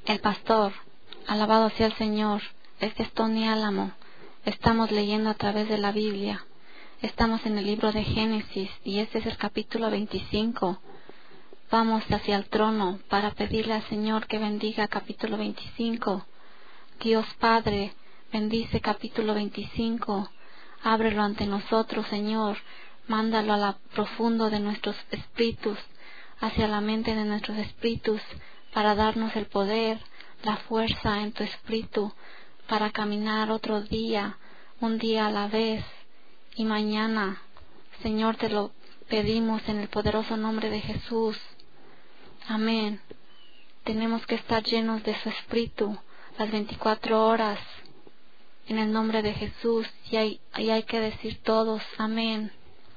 El pastor, alabado sea el Señor. Este es Tony Álamo. Estamos leyendo a través de la Biblia. Estamos en el libro de Génesis y este es el capítulo 25. Vamos hacia el trono para pedirle al Señor que bendiga capítulo 25. Dios Padre, bendice capítulo 25. Ábrelo ante nosotros, Señor. Mándalo a lo profundo de nuestros espíritus, hacia la mente de nuestros espíritus, para darnos el poder, la fuerza en tu espíritu, para caminar otro día, un día a la vez, y mañana. Señor, te lo pedimos en el poderoso nombre de Jesús. Amén. Tenemos que estar llenos de su espíritu las 24 horas, en el nombre de Jesús, y hay que decir todos, amén.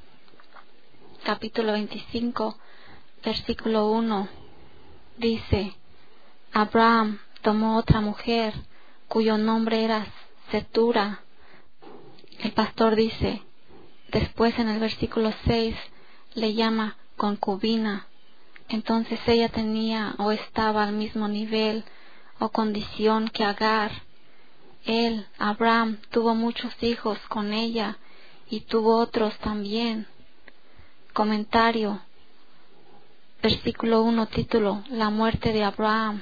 Capítulo 25, versículo 1, dice: Abraham tomó otra mujer, cuyo nombre era Cetura. El pastor dice, después en el versículo 6, le llama concubina. Entonces ella tenía o estaba al mismo nivel o condición que Agar. Él, Abraham, tuvo muchos hijos con ella y tuvo otros también. Comentario. Versículo 1, título: La muerte de Abraham.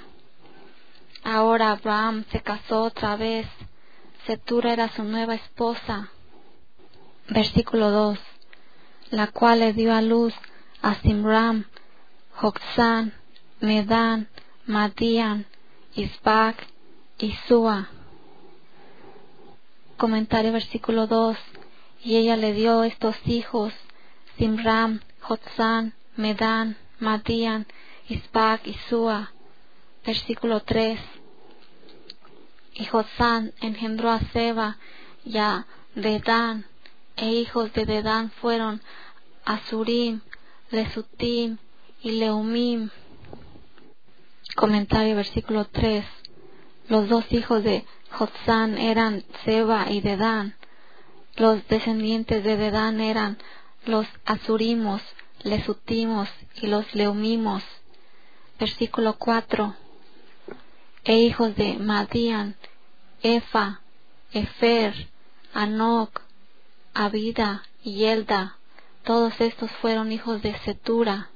Ahora Abraham se casó otra vez. Cetura era su nueva esposa. Versículo 2, la cual le dio a luz a Zimram, Joksán, Medán, Madián, Isbac y Sua. Comentario. Versículo 2, y ella le dio estos hijos: Zimram, Joksán, Medán, Madián, Isbac y Sua. Versículo 3, y Joksán engendró a Seba y a Dedán, e hijos de Dedán fueron Asurim, Lesutim y Leumim. Comentario. Versículo 3, los dos hijos de Joksán eran Seba y Dedán. Los descendientes de Dedán eran los Asurimos, Lesutimos y los Leumimos. Versículo 4, e hijos de Madián, Efa, Efer, Anoc, Abida y Elda. Todos estos fueron hijos de Cetura.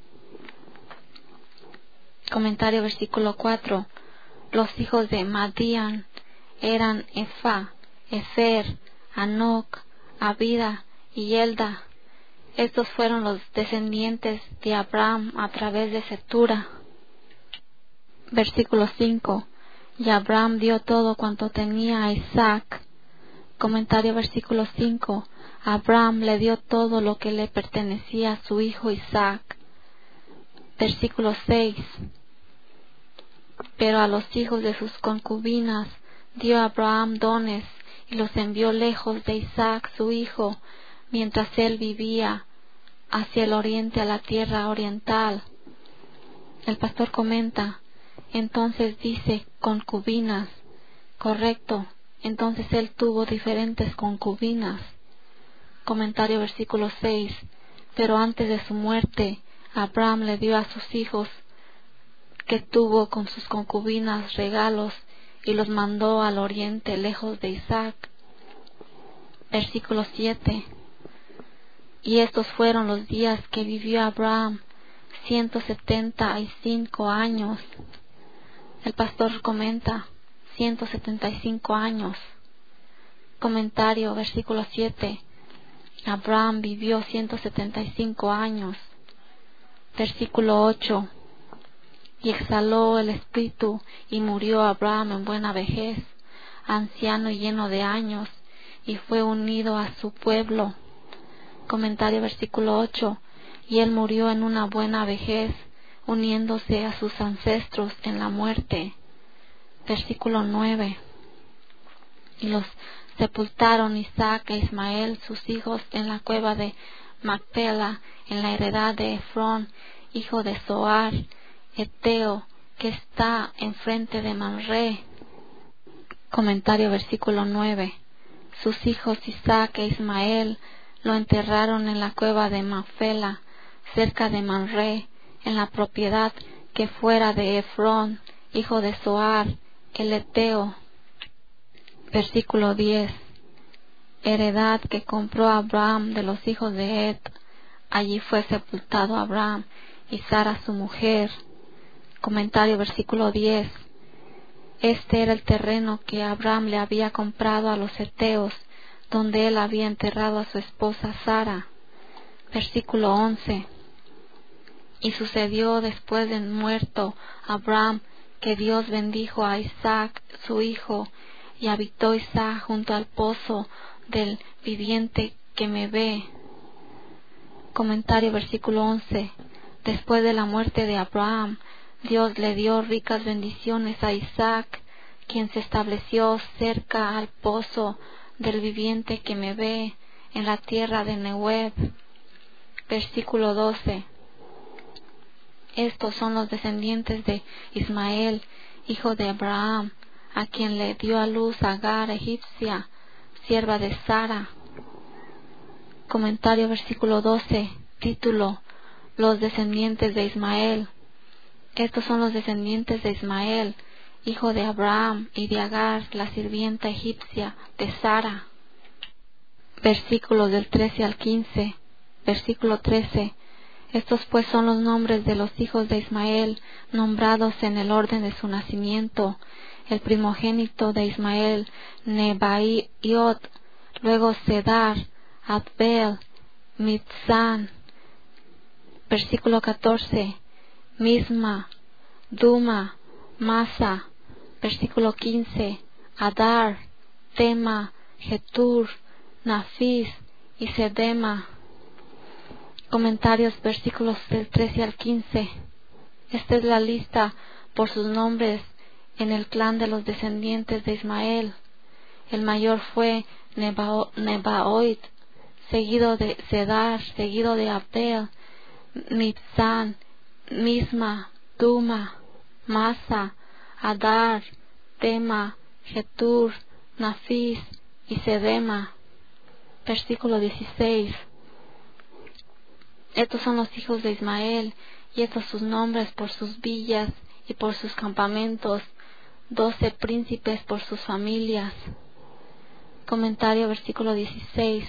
Comentario. Versículo 4, los hijos de Madián eran Efa, Efer, Anoc, Abida y Elda. Estos fueron los descendientes de Abraham a través de Cetura. Versículo 5, y Abraham dio todo cuanto tenía a Isaac. Comentario. Versículo 5, Abraham le dio todo lo que le pertenecía a su hijo Isaac. Versículo 6, pero a los hijos de sus concubinas dio Abraham dones y los envió lejos de Isaac su hijo, mientras él vivía hacia el oriente, a la tierra oriental. El pastor comenta, entonces dice concubinas. Correcto, entonces él tuvo diferentes concubinas. Comentario. Versículo 6, pero antes de su muerte, Abraham le dio a sus hijos que tuvo con sus concubinas regalos y los mandó al oriente, lejos de Isaac. Versículo 7, y estos fueron los días que vivió Abraham, 175 años. El pastor comenta, 175 años. Comentario. Versículo 7, Abraham vivió 175 años. Versículo 8, y exhaló el espíritu y murió Abraham en buena vejez, anciano y lleno de años, y fue unido a su pueblo. Comentario. Versículo 8, y él murió en una buena vejez, uniéndose a sus ancestros en la muerte. Versículo 9, y los sepultaron Isaac e Ismael, sus hijos, en la cueva de Macpela, en la heredad de Efrón, hijo de Zoar, Eteo, que está enfrente de Mamre. Comentario. Versículo 9, sus hijos Isaac e Ismael lo enterraron en la cueva de Macpela, cerca de Mamre, en la propiedad que fuera de Efrón, hijo de Zoar, el Eteo. Versículo 10. Heredad que compró Abraham de los hijos de Ed. Allí fue sepultado Abraham y Sara su mujer. Comentario versículo 10. Este era el terreno que Abraham le había comprado a los heteos, donde él había enterrado a su esposa Sara. Versículo 11. Y sucedió después de muerto Abraham que Dios bendijo a Isaac su hijo, y habitó Isaac junto al pozo del viviente que me ve. Comentario versículo 11. Después de la muerte de Abraham, Dios le dio ricas bendiciones a Isaac, quien se estableció cerca al pozo del viviente que me ve, en la tierra de Nehuev. Versículo 12. Estos son los descendientes de Ismael, hijo de Abraham, a quien le dio a luz Agar egipcia, sierva de Sara. Comentario versículo 12. Título: Los descendientes de Ismael. Estos son los descendientes de Ismael, hijo de Abraham, y de Agar, la sirvienta egipcia de Sara. Versículos del 13 al 15. Versículo 13. Estos pues son los nombres de los hijos de Ismael, nombrados en el orden de su nacimiento. El primogénito de Ismael, Nebaiot, luego Sedar, Adbel, Mitzan. Versículo 14. Misma, Duma, Masa. Versículo 15. Adar, Tema, Getur, Nafis y Sedema. Comentarios versículos del 13 al 15. Esta es la lista por sus nombres en el clan de los descendientes de Ismael. El mayor fue Nebaoit, seguido de Sedar, seguido de Abel, Mibzan, Misma, Duma, Masa, Adar, Tema, Getur, Nafis y Sedema. Versículo 16. Estos son los hijos de Ismael, y estos sus nombres por sus villas y por sus campamentos, 12 príncipes por sus familias. Comentario versículo 16.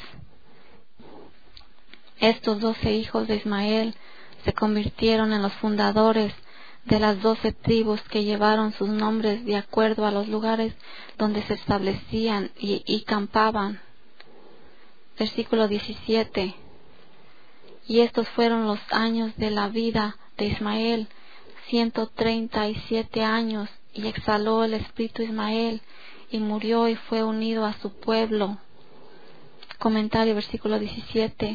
Estos 12 hijos de Ismael se convirtieron en los fundadores de las 12 tribus que llevaron sus nombres de acuerdo a los lugares donde se establecían y campaban. Versículo 17. Y estos fueron los años de la vida de Ismael, 137 años, y exhaló el espíritu Ismael, y murió y fue unido a su pueblo. Comentario versículo 17.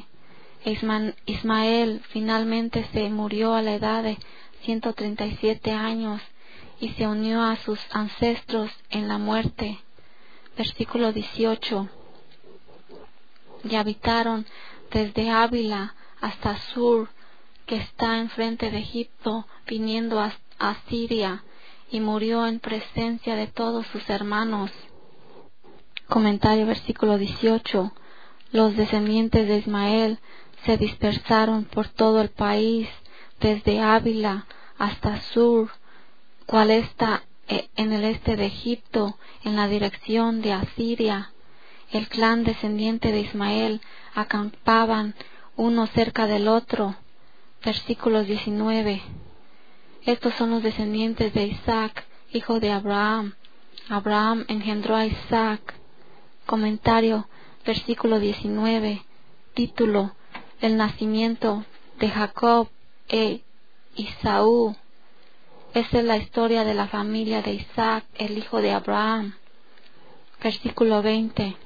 Ismael finalmente se murió a la edad de 137 años y se unió a sus ancestros en la muerte. Versículo 18. Y habitaron desde Ávila hasta Sur, que está enfrente de Egipto, viniendo a Siria, y murió en presencia de todos sus hermanos. Comentario versículo 18. Los descendientes de Ismael se dispersaron por todo el país, desde Ávila hasta Sur, cual está en el este de Egipto, en la dirección de Asiria. El clan descendiente de Ismael acampaban uno cerca del otro. Versículos 19. Estos son los descendientes de Isaac, hijo de Abraham. Abraham engendró a Isaac. Comentario, versículo 19. Título: El nacimiento de Jacob e Isaú. Esa es la historia de la familia de Isaac, el hijo de Abraham. Versículo 20.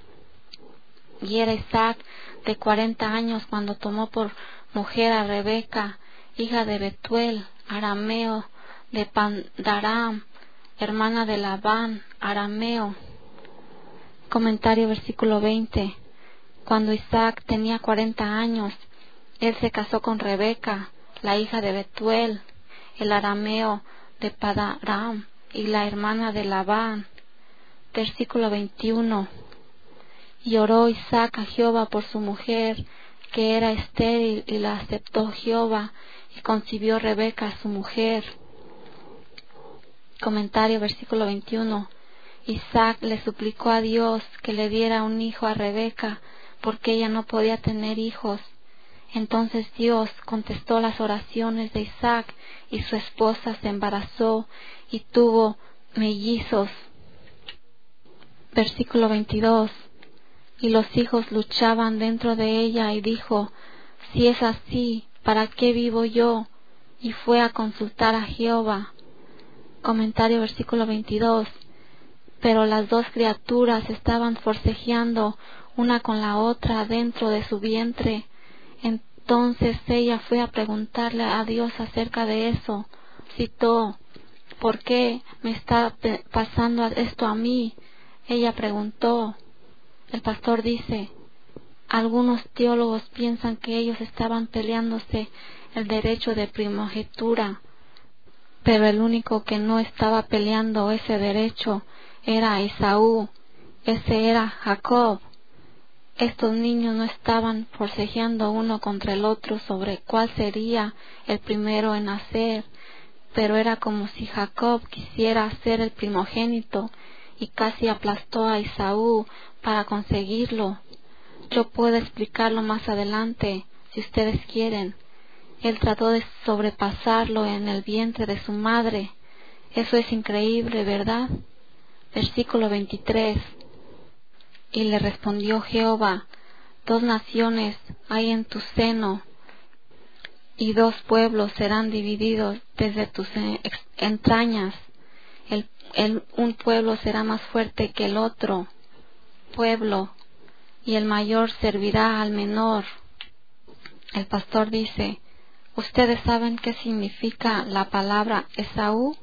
Y era Isaac de 40 años cuando tomó por mujer a Rebeca, hija de Betuel, arameo, de Pandaram, hermana de Labán, arameo. Comentario versículo 20. Cuando Isaac tenía 40 años, él se casó con Rebeca, la hija de Betuel, el arameo de Padaram, y la hermana de Labán. Versículo 21. Y oró Isaac a Jehová por su mujer, que era estéril, y la aceptó Jehová, y concibió Rebeca su mujer. Comentario, versículo 21. Isaac le suplicó a Dios que le diera un hijo a Rebeca, porque ella no podía tener hijos. Entonces Dios contestó las oraciones de Isaac, y su esposa se embarazó y tuvo mellizos. Versículo 22. Y los hijos luchaban dentro de ella, y dijo: si es así, ¿para qué vivo yo? Y fue a consultar a Jehová. Comentario, versículo 22. Pero las dos criaturas estaban forcejeando una con la otra dentro de su vientre. Entonces ella fue a preguntarle a Dios acerca de eso. Citó: ¿por qué me está pasando esto a mí? Ella preguntó. El pastor dice: algunos teólogos piensan que ellos estaban peleándose el derecho de primogenitura, pero el único que no estaba peleando ese derecho era Esaú. Ese era Jacob. Estos niños no estaban forcejeando uno contra el otro sobre cuál sería el primero en nacer, pero era como si Jacob quisiera ser el primogénito y casi aplastó a Esaú para conseguirlo. Yo puedo explicarlo más adelante, si ustedes quieren. Él trató de sobrepasarlo en el vientre de su madre. Eso es increíble, ¿verdad? Versículo 23. Y le respondió Jehová: 2 naciones hay en tu seno, y 2 pueblos serán divididos desde tus entrañas. Un pueblo será más fuerte que el otro pueblo, y el mayor servirá al menor. El pastor dice: ¿ustedes saben qué significa la palabra Esaú?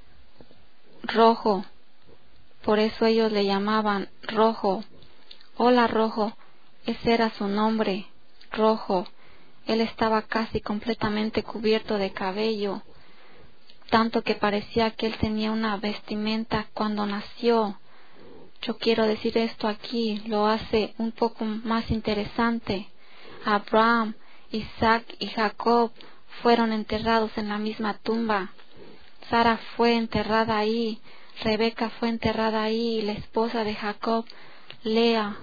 Rojo. Por eso ellos le llamaban Rojo. Hola, Rojo. Ese era su nombre, Rojo. Él estaba casi completamente cubierto de cabello, tanto que parecía que él tenía una vestimenta cuando nació. Yo quiero decir esto aquí, lo hace un poco más interesante. Abraham, Isaac y Jacob fueron enterrados en la misma tumba. Sara fue enterrada ahí, Rebeca fue enterrada ahí, y la esposa de Jacob, Lea.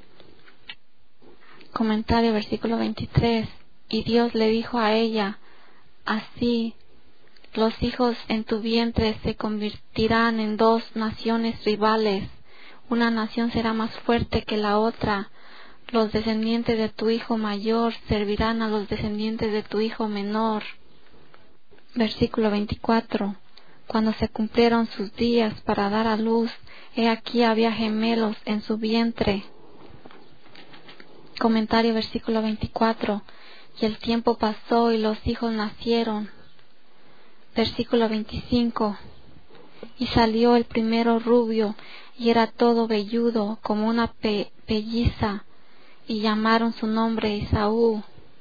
Comentario, versículo 23. Y Dios le dijo a ella: así los hijos en tu vientre se convertirán en 2 naciones rivales. Una nación será más fuerte que la otra. Los descendientes de tu hijo mayor servirán a los descendientes de tu hijo menor. Versículo 24. Cuando se cumplieron sus días para dar a luz, he aquí había gemelos en su vientre. Comentario, versículo 24. Y el tiempo pasó y los hijos nacieron. Versículo 25. Y salió el primero rubio, y era todo velludo como una pelliza, y llamaron su nombre Esaú.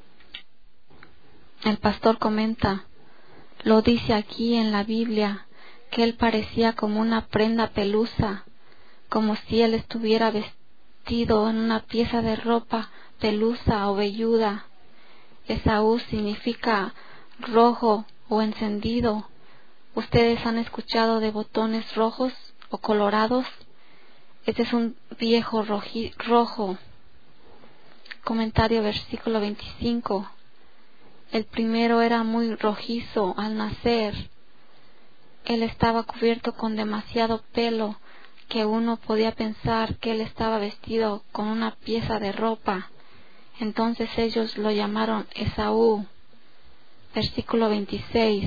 El pastor comenta: lo dice aquí en la Biblia, que él parecía como una prenda pelusa, como si él estuviera vestido en una pieza de ropa pelusa o velluda. Esaú significa rojo o encendido. ¿Ustedes han escuchado de botones rojos o colorados? Este es un viejo rojo. Comentario, versículo 25. El primero era muy rojizo al nacer. Él estaba cubierto con demasiado pelo, que uno podía pensar que él estaba vestido con una pieza de ropa. Entonces ellos lo llamaron Esaú. Versículo 26.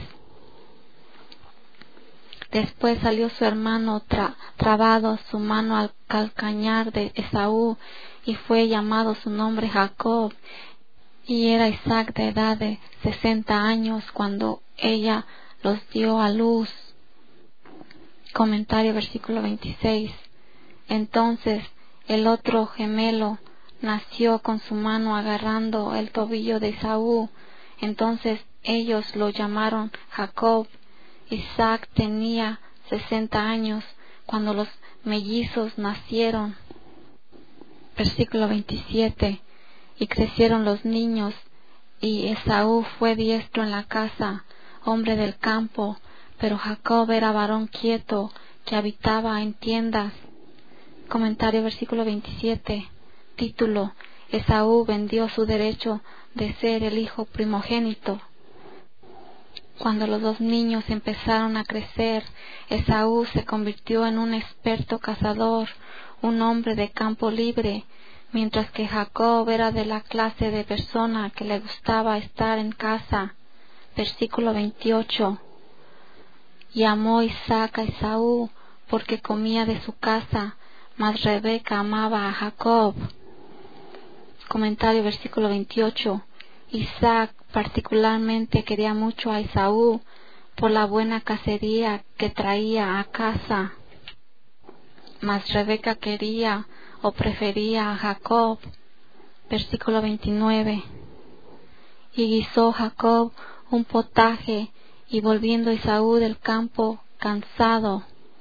Después salió su hermano trabado su mano al calcañar de Esaú, y fue llamado su nombre Jacob. Y era Isaac de edad de 60 años cuando ella los dio a luz. Comentario, versículo 26. Entonces el otro gemelo nació con su mano agarrando el tobillo de Esaú. Entonces ellos lo llamaron Jacob. Isaac tenía 60 años cuando los mellizos nacieron. Versículo 27. Y crecieron los niños, y Esaú fue diestro en la casa, hombre del campo, pero Jacob era varón quieto que habitaba en tiendas. Comentario versículo 27. Título: Esaú vendió su derecho de ser el hijo primogénito. Cuando los dos niños empezaron a crecer, Esaú se convirtió en un experto cazador, un hombre de campo libre, mientras que Jacob era de la clase de persona que le gustaba estar en casa. Versículo 28. Y amó Isaac a Esaú porque comía de su casa, mas Rebeca amaba a Jacob. Comentario versículo 28. Isaac particularmente quería mucho a Esaú por la buena cacería que traía a casa, mas Rebeca quería o prefería a Jacob. Versículo 29. Y guisó Jacob un potaje, y volviendo Esaú del campo cansado.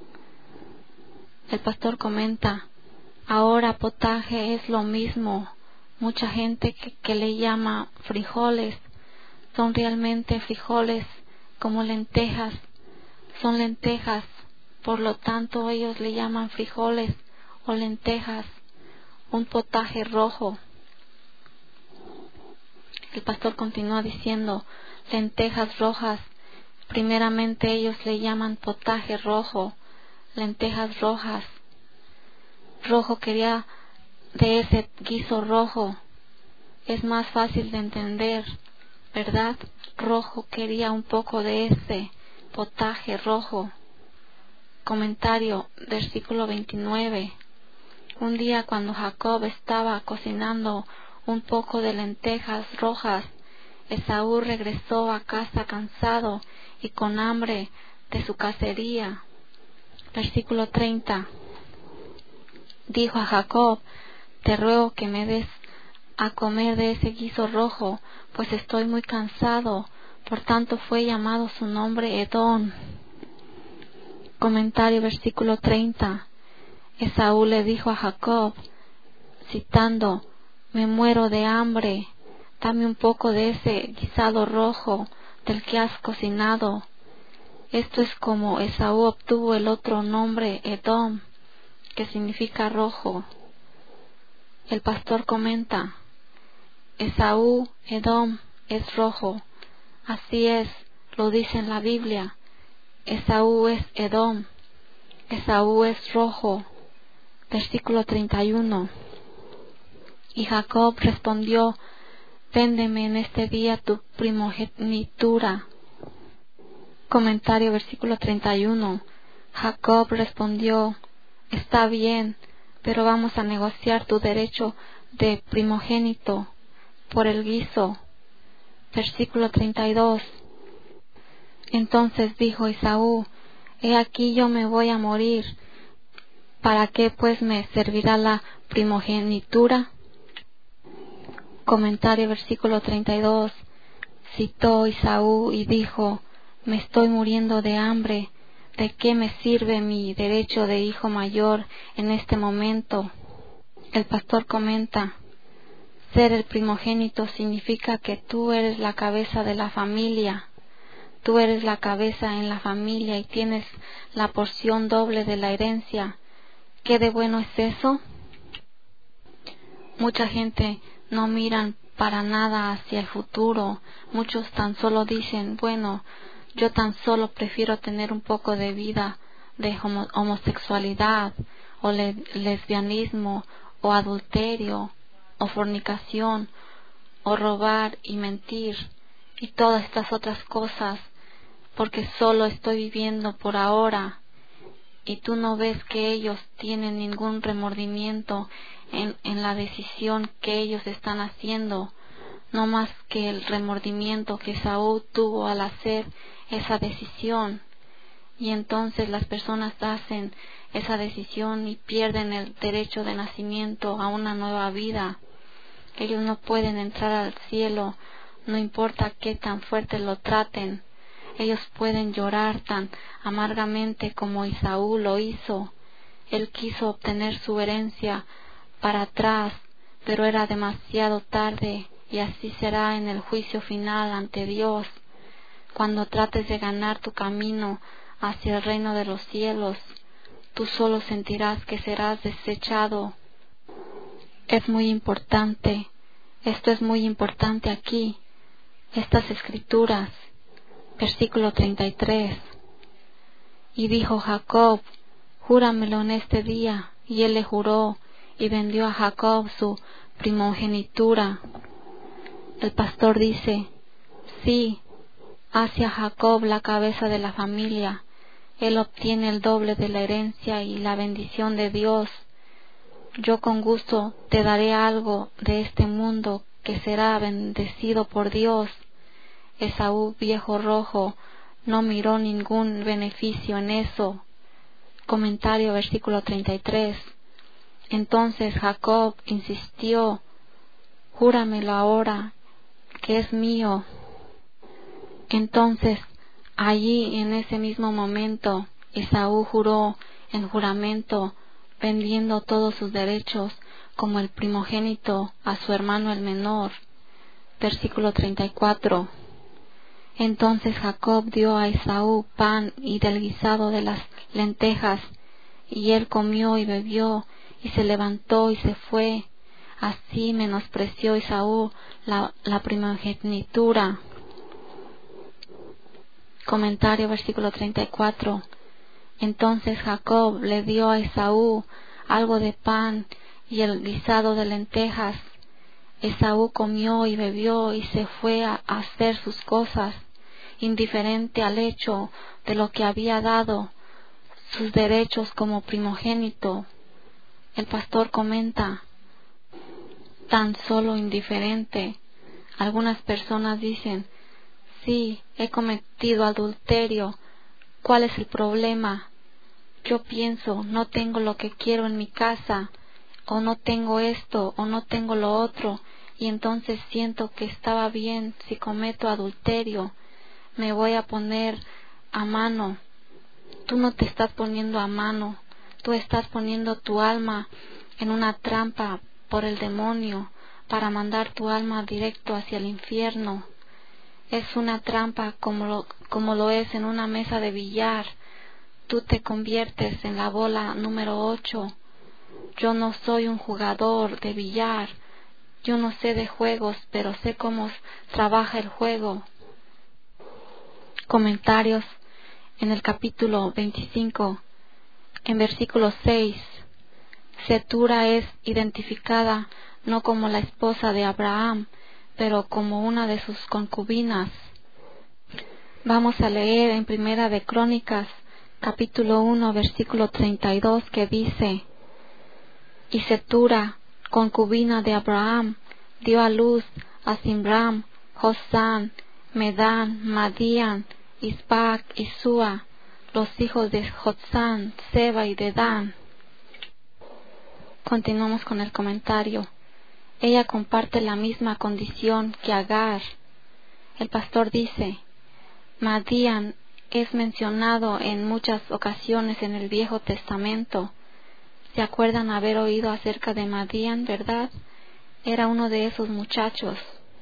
El pastor comenta: ahora potaje es lo mismo. Mucha gente que le llama frijoles, son realmente frijoles como lentejas, son lentejas, por lo tanto ellos le llaman frijoles o lentejas, un potaje rojo. El pastor continúa diciendo: lentejas rojas, primeramente ellos le llaman potaje rojo, lentejas rojas. Rojo quería de ese guiso rojo, es más fácil de entender, ¿verdad? Rojo quería un poco de ese potaje rojo. Comentario, versículo 29. Un día cuando Jacob estaba cocinando un poco de lentejas rojas, Esaú regresó a casa cansado y con hambre de su cacería. Versículo 30. Dijo a Jacob: te ruego que me des a comer de ese guiso rojo, pues estoy muy cansado. Por tanto fue llamado su nombre Edom. Comentario versículo 30. Esaú le dijo a Jacob, citando: me muero de hambre, dame un poco de ese guisado rojo del que has cocinado. Esto es como Esaú obtuvo el otro nombre Edom, que significa rojo. El pastor comenta: Esaú, Edom, es rojo. Así es, lo dice en la Biblia. Esaú es Edom. Esaú es rojo. Versículo 31. Y Jacob respondió: véndeme en este día tu primogenitura. Comentario versículo 31. Jacob respondió: está bien, pero vamos a negociar tu derecho de primogénito por el guiso. Versículo 32. Entonces dijo Esaú: he aquí yo me voy a morir, ¿para qué pues me servirá la primogenitura? Comentario versículo 32. Citó Esaú y dijo: me estoy muriendo de hambre, ¿de qué me sirve mi derecho de hijo mayor en este momento? El pastor comenta: ser el primogénito significa que tú eres la cabeza de la familia. Tú eres la cabeza en la familia y tienes la porción doble de la herencia. ¿Qué de bueno es eso? Mucha gente no miran para nada hacia el futuro. Muchos tan solo dicen: bueno, yo tan solo prefiero tener un poco de vida de homosexualidad o lesbianismo o adulterio o fornicación o robar y mentir y todas estas otras cosas, porque solo estoy viviendo por ahora. Y tú no ves que ellos tienen ningún remordimiento en la decisión que ellos están haciendo, no más que el remordimiento que Saúl tuvo al hacer esa decisión. Y entonces las personas hacen esa decisión y pierden el derecho de nacimiento a una nueva vida. Ellos no pueden entrar al cielo, no importa qué tan fuerte lo traten. Ellos pueden llorar tan amargamente como Esaú lo hizo. Él quiso obtener su herencia para atrás, pero era demasiado tarde, y así será en el juicio final ante Dios. Cuando trates de ganar tu camino hacia el reino de los cielos, tú solo sentirás que serás desechado. Es muy importante, esto es muy importante aquí, estas escrituras, versículo 33. Y dijo Jacob, júramelo en este día, y él le juró, y vendió a Jacob su primogenitura. El pastor dice, sí, hacia Jacob la cabeza de la familia, él obtiene el doble de la herencia y la bendición de Dios. Yo con gusto te daré algo de este mundo que será bendecido por Dios. Esaú, viejo rojo, no miró ningún beneficio en eso. Comentario, versículo 33. Entonces Jacob insistió, júramelo ahora, que es mío. Entonces, allí en ese mismo momento, Esaú juró en juramento, vendiendo todos sus derechos como el primogénito a su hermano el menor. Versículo 34. Entonces Jacob dio a Esaú pan y del guisado de las lentejas, y él comió y bebió, y se levantó y se fue. Así menospreció Esaú la primogenitura. Comentario, versículo 34. Entonces Jacob le dio a Esaú algo de pan y el guisado de lentejas. Esaú comió y bebió y se fue a hacer sus cosas, indiferente al hecho de lo que había dado, sus derechos como primogénito. El pastor comenta, tan solo indiferente. Algunas personas dicen, sí, he cometido adulterio. ¿Cuál es el problema? Yo pienso, no tengo lo que quiero en mi casa, o no tengo esto, o no tengo lo otro, y entonces siento que estaba bien si cometo adulterio. Me voy a poner a mano. Tú no te estás poniendo a mano, tú estás poniendo tu alma en una trampa por el demonio para mandar tu alma directo hacia el infierno. Es una trampa como lo es en una mesa de billar. Tú te conviertes en la bola número 8. Yo no soy un jugador de billar. Yo no sé de juegos, pero sé cómo trabaja el juego. Comentarios en el capítulo 25, en versículo 6. Setura es identificada no como la esposa de Abraham, pero como una de sus concubinas. Vamos a leer en Primera de Crónicas, capítulo 1, versículo 32, que dice, y Setura, concubina de Abraham, dio a luz a Zimram, Josán, Medán, Madián, Isbac y Sua, los hijos de Jotzán, Seba y Dedán. Continuamos con el comentario. Ella comparte la misma condición que Agar. El pastor dice, Madián es mencionado en muchas ocasiones en el Viejo Testamento. ¿Se acuerdan haber oído acerca de Madián, verdad? Era uno de esos muchachos.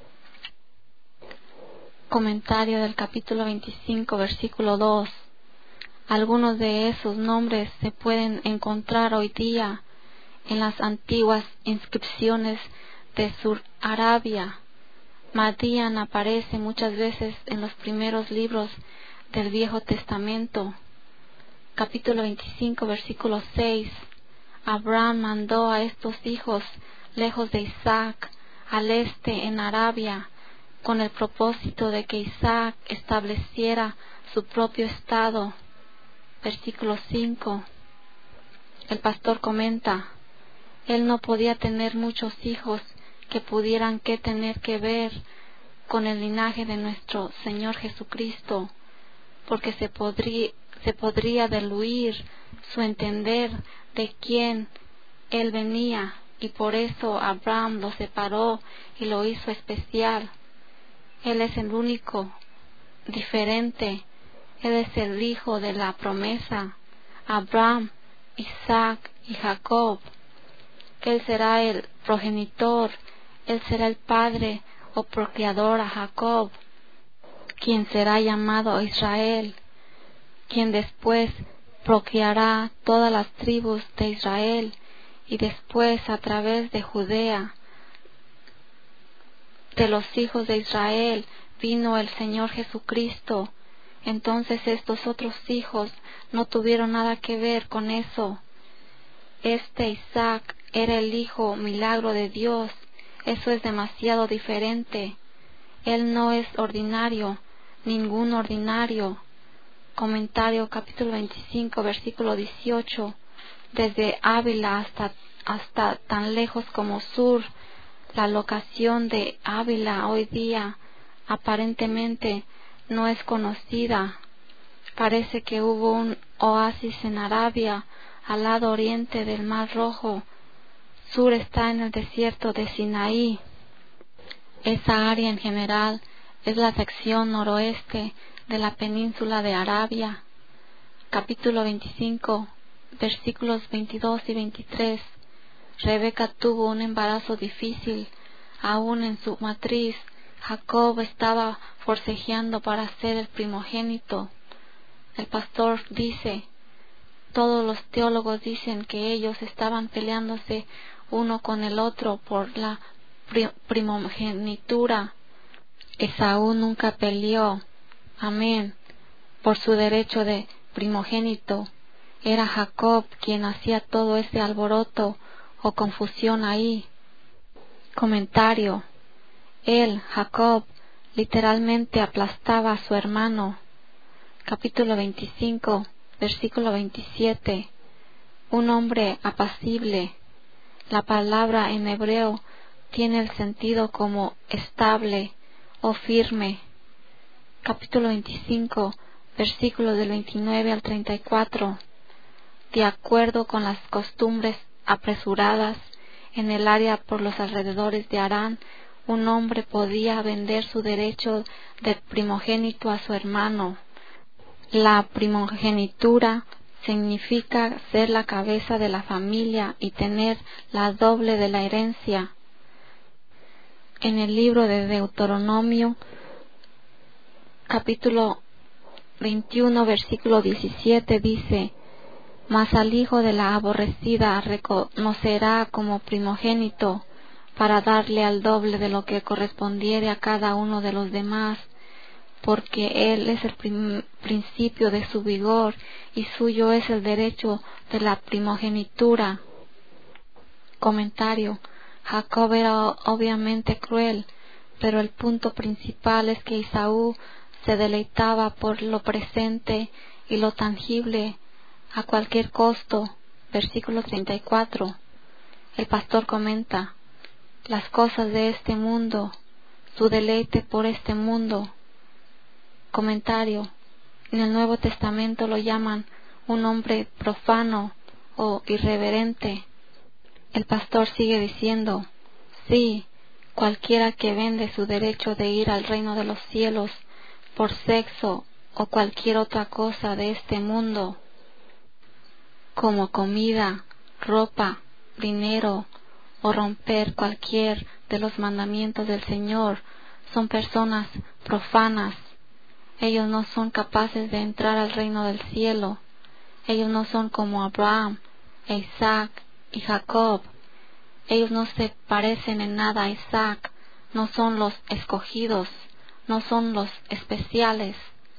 Comentario del capítulo 25, versículo 2. Algunos de esos nombres se pueden encontrar hoy día en las antiguas inscripciones de Sur Arabia. Madián aparece muchas veces en los primeros libros del Viejo Testamento. Capítulo 25, versículo 6. Abraham mandó a estos hijos lejos de Isaac, al este en Arabia, con el propósito de que Isaac estableciera su propio estado. Versículo 5. El pastor comenta, él no podía tener muchos hijos que pudieran tener que ver con el linaje de nuestro Señor Jesucristo, porque se podría diluir su entender de quién Él venía, y por eso Abraham lo separó y lo hizo especial. Él es el único, diferente. Él es el hijo de la promesa, Abraham, Isaac y Jacob. Él será el progenitor, Él será el padre o procreador a Jacob. quien será llamado Israel, quien después procreará todas las tribus de Israel, y después a través de Judea, de los hijos de Israel, vino el Señor Jesucristo. Entonces estos otros hijos no tuvieron nada que ver con eso. Isaac era el hijo milagro de Dios. Eso es demasiado diferente. Él no es ordinario, ningún ordinario. Comentario capítulo 25, versículo 18. Desde Ávila hasta tan lejos como Sur, la locación de Ávila hoy día aparentemente no es conocida. Parece que hubo un oasis en Arabia, al lado oriente del Mar Rojo. Sur está en el desierto de Sinaí. Esa área en general es la sección noroeste de la península de Arabia. Capítulo 25, versículos 22 y 23. Rebeca tuvo un embarazo difícil. Aún en su matriz, Jacob estaba forcejeando para ser el primogénito. El pastor dice, todos los teólogos dicen que ellos estaban peleándose uno con el otro por la primogenitura. Esaú nunca peleó, amén, por su derecho de primogénito. Era Jacob quien hacía todo ese alboroto o confusión ahí. Comentario. Él, Jacob, literalmente aplastaba a su hermano. Capítulo 25, versículo 27. Un hombre apacible. La palabra en hebreo tiene el sentido como estable o firme. Capítulo 25, versículos del 29 al 34. De acuerdo con las costumbres apresuradas en el área por los alrededores de Harán, un hombre podía vender su derecho de primogénito a su hermano. La primogenitura significa ser la cabeza de la familia y tener la doble de la herencia. En el libro de Deuteronomio, capítulo 21, versículo 17 dice, mas al hijo de la aborrecida reconocerá como primogénito, para darle al doble de lo que correspondiere a cada uno de los demás, porque él es el principio de su vigor, y suyo es el derecho de la primogenitura. Comentario. Jacob era obviamente cruel, pero el punto principal es que Esaú se deleitaba por lo presente y lo tangible a cualquier costo. Versículo 34. El pastor comenta, las cosas de este mundo, su deleite por este mundo. Comentario. En el Nuevo Testamento lo llaman un hombre profano o irreverente. El pastor sigue diciendo, sí, cualquiera que vende su derecho de ir al reino de los cielos por sexo o cualquier otra cosa de este mundo, como comida, ropa, dinero o romper cualquier de los mandamientos del Señor, son personas profanas. Ellos no son capaces de entrar al reino del cielo. Ellos no son como Abraham, Isaac y Jacob. Ellos no se parecen en nada a Isaac, no son los escogidos, no son los especiales.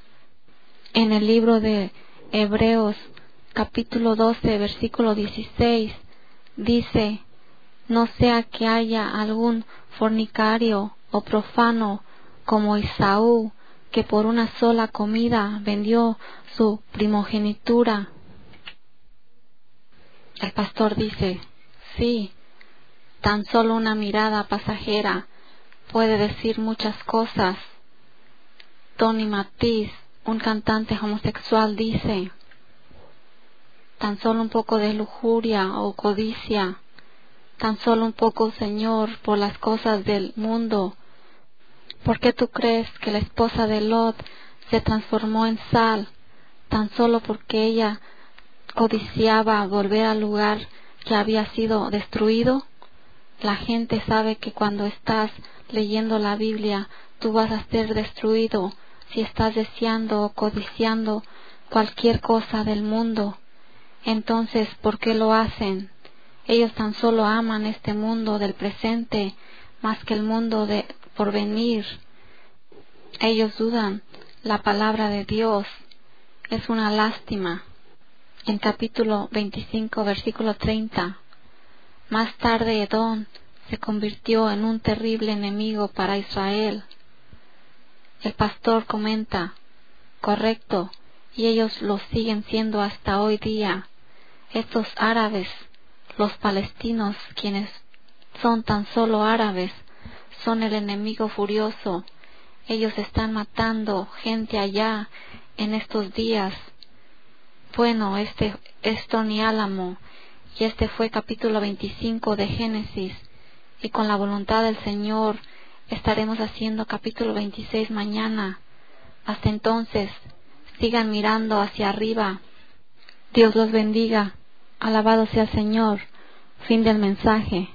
En el libro de Hebreos, capítulo 12, versículo 16, dice, no sea que haya algún fornicario o profano como Esaú, que por una sola comida vendió su primogenitura. El pastor dice, sí, tan solo una mirada pasajera puede decir muchas cosas. Tony Matiz, un cantante homosexual, dice, tan solo un poco de lujuria o codicia, tan solo un poco, Señor, por las cosas del mundo. ¿Por qué tú crees que la esposa de Lot se transformó en sal, tan solo porque ella codiciaba volver al lugar que había sido destruido? La gente sabe que cuando estás leyendo la Biblia, tú vas a ser destruido si estás deseando o codiciando cualquier cosa del mundo, entonces, ¿por qué lo hacen? Ellos tan solo aman este mundo del presente más que el mundo de porvenir. Ellos dudan la palabra de Dios. Es una lástima. En capítulo 25, versículo 30, más tarde Edom se convirtió en un terrible enemigo para Israel. El pastor comenta, correcto, y ellos lo siguen siendo hasta hoy día. Estos árabes, los palestinos, quienes son tan solo árabes, son el enemigo furioso. Ellos están matando gente allá en estos días. Bueno, este es Tony Álamo, y este fue capítulo 25 de Génesis, y con la voluntad del Señor estaremos haciendo capítulo 26 mañana. Hasta entonces, sigan mirando hacia arriba. Dios los bendiga. Alabado sea el Señor. Fin del mensaje.